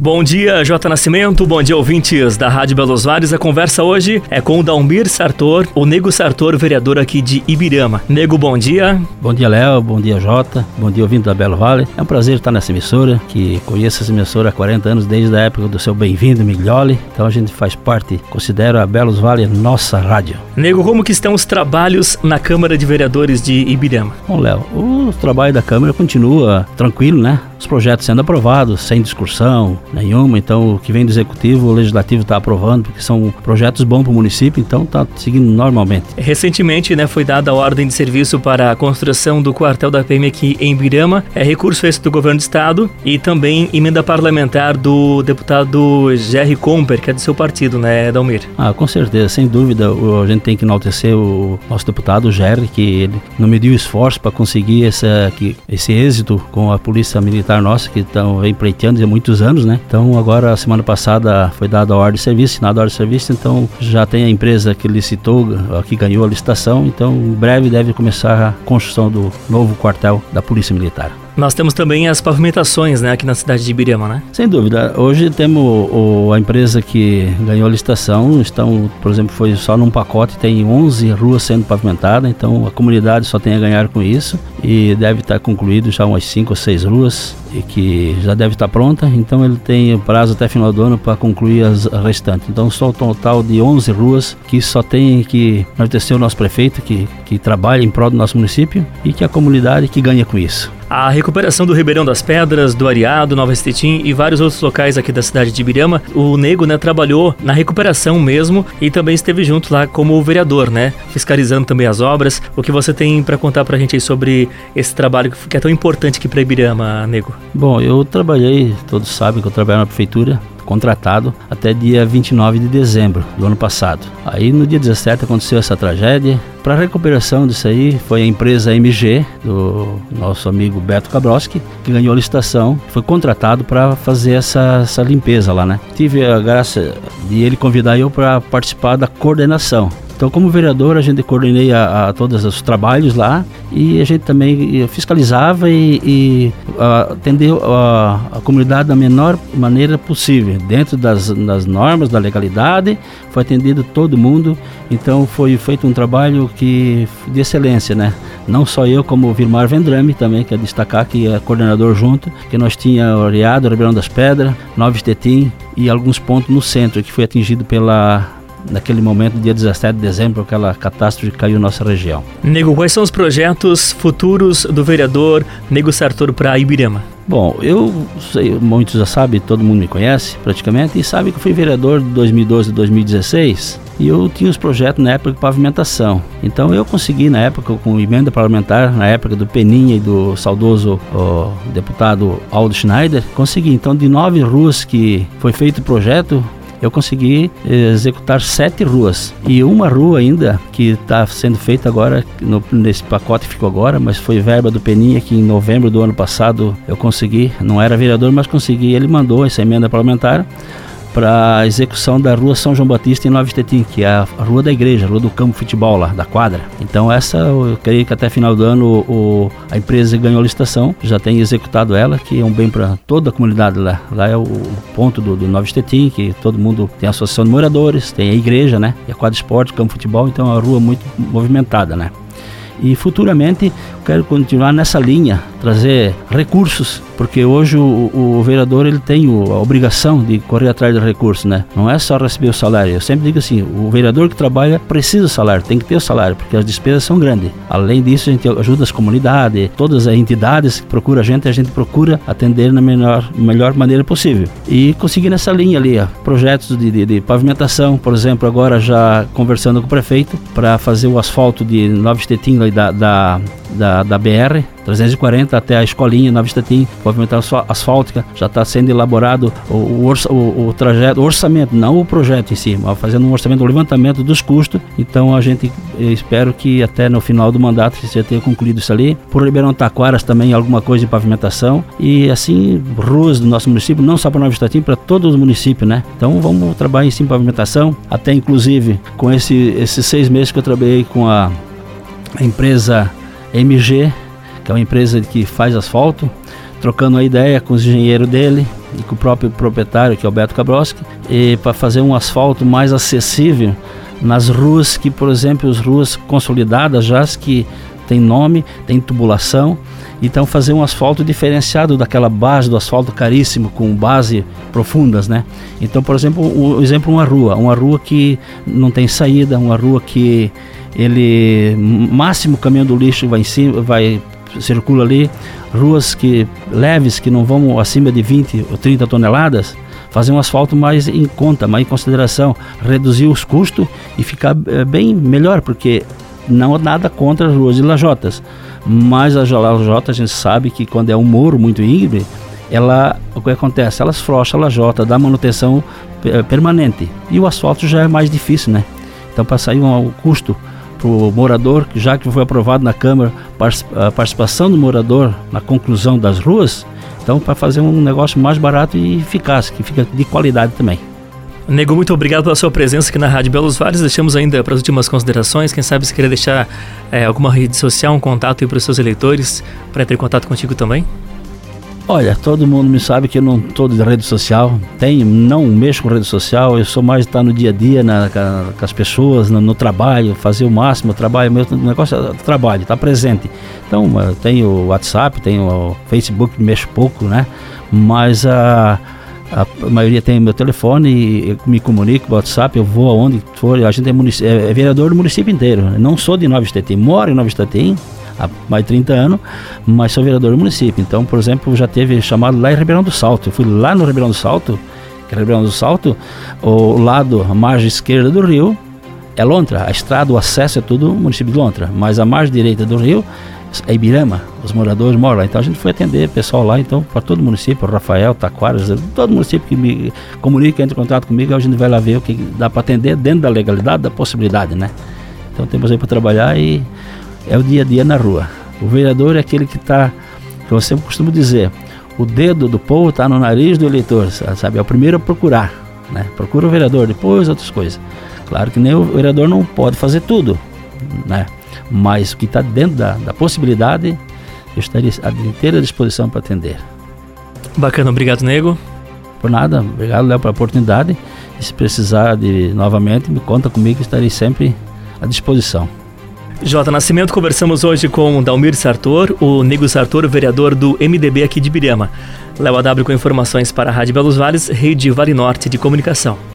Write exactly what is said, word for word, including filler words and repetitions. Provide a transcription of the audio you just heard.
Bom dia, J. Nascimento, bom dia, ouvintes da Rádio Belos Vales. A conversa hoje é com o Dalmir Sartor, o Nego Sartor, vereador aqui de Ibirama. Nego, bom dia. Bom dia, Léo, bom dia, Jota, bom dia, ouvinte da Belo Vale. É um prazer estar nessa emissora, que conheço essa emissora há quarenta anos, desde a época do seu Bem-vindo, Miglioli. Então a gente faz parte, considero a Belos Vale nossa rádio. Nego, como que estão os trabalhos na Câmara de Vereadores de Ibirama? Bom, Léo, o trabalho da Câmara continua tranquilo, né? Os projetos sendo aprovados, sem discussão nenhuma, então o que vem do Executivo, o Legislativo está aprovando, porque são projetos bons para o município, então está seguindo normalmente. Recentemente, né, foi dada a ordem de serviço para a construção do quartel da P M aqui em Ibirama, é recurso esse do Governo do Estado e também emenda parlamentar do deputado Jerry Comper, que é do seu partido, né, Dalmir? Ah, com certeza, sem dúvida, a gente tem que enaltecer o nosso deputado Jerry, que ele não mediu esforço para conseguir essa, que, esse êxito com a Polícia Militar nossa, que estão vem pleiteando há muitos anos, né? Então agora, a semana passada foi dada a ordem de serviço, assinada a ordem de serviço, então já tem a empresa que licitou, que ganhou a licitação, então em breve deve começar a construção do novo quartel da Polícia Militar. Nós temos também as pavimentações, né, aqui na cidade de Ibirama, né? Sem dúvida. Hoje temos o, a empresa que ganhou a licitação, estão, por exemplo, foi só num pacote, tem onze ruas sendo pavimentadas, então a comunidade só tem a ganhar com isso e deve estar concluído já umas cinco ou seis ruas e que já deve estar pronta, então ele tem prazo até final do ano para concluir as restantes. Então só um total de onze ruas que só tem que agradecer o nosso prefeito que, que trabalha em prol do nosso município e que a comunidade que ganha com isso. A recuperação do Ribeirão das Pedras, do Areado, Nova Estetim e vários outros locais aqui da cidade de Ibirama, o Nego, né, trabalhou na recuperação mesmo e também esteve junto lá como vereador, né, fiscalizando também as obras. O que você tem para contar pra gente aí sobre esse trabalho que é tão importante aqui para Ibirama, Nego? Bom, eu trabalhei, todos sabem que eu trabalho na prefeitura, contratado até dia vinte e nove de dezembro do ano passado. Aí no dia dezessete aconteceu essa tragédia. Para a recuperação disso aí foi a empresa M G, do nosso amigo Beto Kabrowski, que ganhou a licitação, foi contratado para fazer essa, essa limpeza lá, né? Tive a graça de ele convidar eu para participar da coordenação. Então, como vereador, a gente coordenei a, a todos os trabalhos lá e a gente também fiscalizava e, e a, atendeu a, a comunidade da menor maneira possível, dentro das, das normas, da legalidade, foi atendido todo mundo, então foi feito um trabalho que, de excelência, né? Não só eu, como o Vilmar Vendrame também, que é destacar, que é coordenador junto, que nós tinha o Areado, Ribeirão das Pedras, Nova Estetim e alguns pontos no centro, que foi atingido pela... naquele momento, dia dezessete de dezembro, aquela catástrofe que caiu na nossa região. Nego, quais são os projetos futuros do vereador Nego Sartor para Ibirama? Bom, eu sei, muitos já sabem, todo mundo me conhece praticamente, e sabe que eu fui vereador de dois mil e doze a dois mil e dezesseis, e eu tinha os projetos na época de pavimentação. Então eu consegui na época, com emenda parlamentar, na época do Peninha e do saudoso ó, deputado Aldo Schneider, consegui. Então de nove ruas que foi feito o projeto, eu consegui executar sete ruas e uma rua ainda que está sendo feita agora, no, nesse pacote que ficou agora, mas foi verba do Peninha que em novembro do ano passado eu consegui, não era vereador, mas consegui, ele mandou essa emenda parlamentar para a execução da rua São João Batista em Nova Estetim, que é a rua da igreja, a rua do campo de futebol lá, da quadra. Então essa, eu creio que até final do ano o, a empresa ganhou a licitação, já tem executado ela, que é um bem para toda a comunidade lá. Lá é o, o ponto do, do Nova Estetim, que todo mundo tem a associação de moradores, tem a igreja, né, e a quadra de esporte, campo de futebol, então é uma rua muito movimentada, né. E futuramente eu quero continuar nessa linha, trazer recursos, porque hoje o, o vereador ele tem o, a obrigação de correr atrás de recursos, né? Não é só receber o salário. Eu sempre digo assim, o vereador que trabalha precisa do salário, tem que ter o salário, porque as despesas são grandes. Além disso, a gente ajuda as comunidades, todas as entidades que procuram a gente, a gente procura atender na melhor, melhor maneira possível. E conseguir nessa linha ali, ó, projetos de, de, de pavimentação, por exemplo, agora já conversando com o prefeito, para fazer o asfalto de Nova Estetim, da, da, da, da B R trezentos e quarenta até a escolinha Nova Estetim, pavimentação asfáltica, já está sendo elaborado o, o, orça, o, o trajeto, o orçamento, não o projeto em si, mas fazendo um orçamento, o levantamento dos custos. Então a gente espero que até no final do mandato já tenha concluído isso ali. Por Ribeirão Taquaras também alguma coisa de pavimentação e assim ruas do nosso município, não só para Nova Estetim, para todos os municípios, né? Então vamos trabalhar em sim pavimentação, até inclusive com esse, esses seis meses que eu trabalhei com a, a empresa M G, que é uma empresa que faz asfalto, trocando a ideia com os engenheiros dele, e com o próprio proprietário, que é o Beto Kabroski, para fazer um asfalto mais acessível nas ruas que, por exemplo, as ruas consolidadas já, que tem nome, tem tubulação, então fazer um asfalto diferenciado daquela base do asfalto caríssimo com base profundas, né? Então, por exemplo, o exemplo uma rua, uma rua que não tem saída, uma rua que ele máximo caminhão do lixo vai em cima, vai circula ali, ruas que leves que não vão acima de vinte ou trinta toneladas, fazer um asfalto mais em conta, mais em consideração, reduzir os custos e ficar é, bem melhor, porque não há nada contra as ruas de lajotas, mas as lajotas a gente sabe que quando é um muro muito íngreme, ela, o que acontece? Elas frouxam a lajota, dá manutenção é, permanente, e o asfalto já é mais difícil, né? Então, para sair um, um custo para o morador, já que foi aprovado na Câmara a participação do morador na conclusão das ruas, então para fazer um negócio mais barato e eficaz, que fica de qualidade também. Nego, muito obrigado pela sua presença aqui na Rádio Belos Vales. Deixamos ainda para as últimas considerações, quem sabe se querer deixar é, alguma rede social, um contato aí para os seus eleitores, para ter contato contigo também. Olha, todo mundo me sabe que eu não estou de rede social, tenho, não mexo com rede social, eu sou mais estar no dia a dia, na, com, com as pessoas, no, no trabalho, fazer o máximo, trabalho, meu negócio é trabalho, estar presente. Então, eu tenho o WhatsApp, tenho o Facebook, mexo pouco, né? Mas a, a, a maioria tem meu telefone e eu me comunico com o WhatsApp, eu vou aonde for, a gente é, munic- é vereador do município inteiro, não sou de Nova Estetim, moro em Nova Estetim há mais de trinta anos, mas sou vereador do município. Então, por exemplo, já teve chamado lá em Ribeirão do Salto. Eu fui lá no Ribeirão do Salto, que é Ribeirão do Salto, o lado, a margem esquerda do rio é Lontra, a estrada, o acesso é tudo município de Lontra, mas a margem direita do rio é Ibirama, os moradores moram lá. Então a gente foi atender pessoal lá, então, para todo o município, o Rafael, Taquaras, todo município que me comunica, entra em contato comigo, a gente vai lá ver o que dá para atender dentro da legalidade, da possibilidade, né? Então temos aí para trabalhar e é o dia a dia na rua. O vereador é aquele que está, que eu sempre costumo dizer, o dedo do povo está no nariz do eleitor, sabe? É o primeiro a procurar, né? Procura o vereador, depois outras coisas. Claro que nem o vereador não pode fazer tudo, né? Mas o que está dentro da, da possibilidade, eu estaria à inteira disposição para atender. Bacana, obrigado, Nego. Por nada, obrigado, Léo, pela oportunidade. E se precisar de novamente, me conta comigo, estarei sempre à disposição. J. Nascimento, conversamos hoje com Dalmir Sartor, o Nego Sartor, vereador do M D B aqui de Ibirama. Léo A W com informações para a Rádio Belos Vales, Rede Vale Norte de Comunicação.